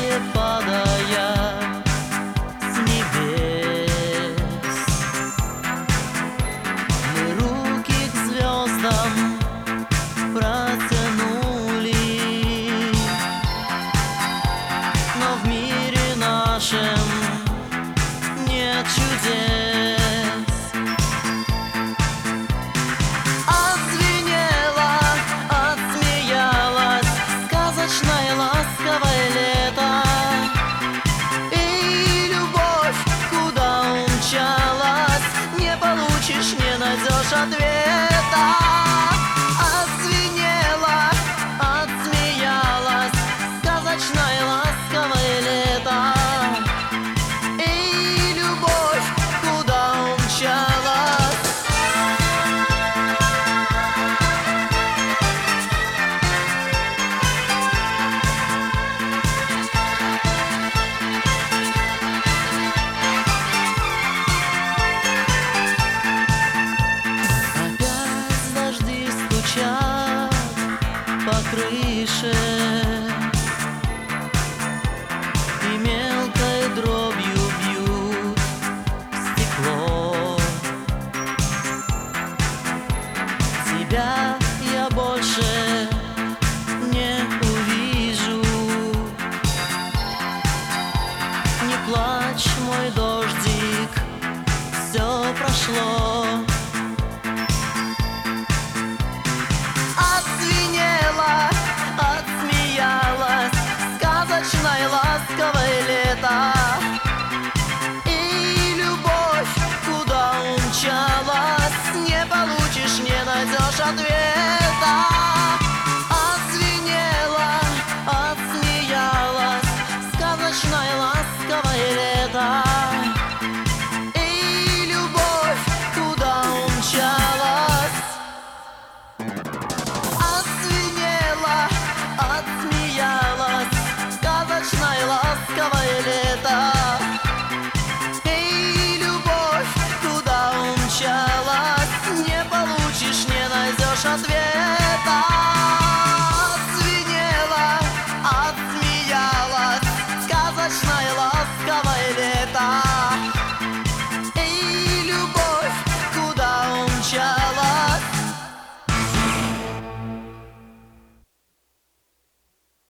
счастье, падая с небес. Мы руки к звездам протянули, но в мире нашем нет чудес. Отзвенело, отсмеялось сказочное ласковое лето, и любовь куда умчалась, не получишь, не найдешь ответа. Отзвенело, отсмеялось сказочное ласковое лето, и любовь куда умчалась. Опять дожди стучат по крыше, и мелкой дробью бьют в стекло. Тебя я больше не увижу. Не плачь, мой дождик, все прошло. Отзвенело, отсмеялось сказочное ласковое лето, и любовь куда умчалась, не получишь, не найдешь ответа. Отзвенело, отсмеялось сказочное ласковое лето, и любовь куда умчалась. Отзвенело, отсмеялось сказочное ласковое лето, и любовь куда умчалась, не получишь, не найдешь ответа.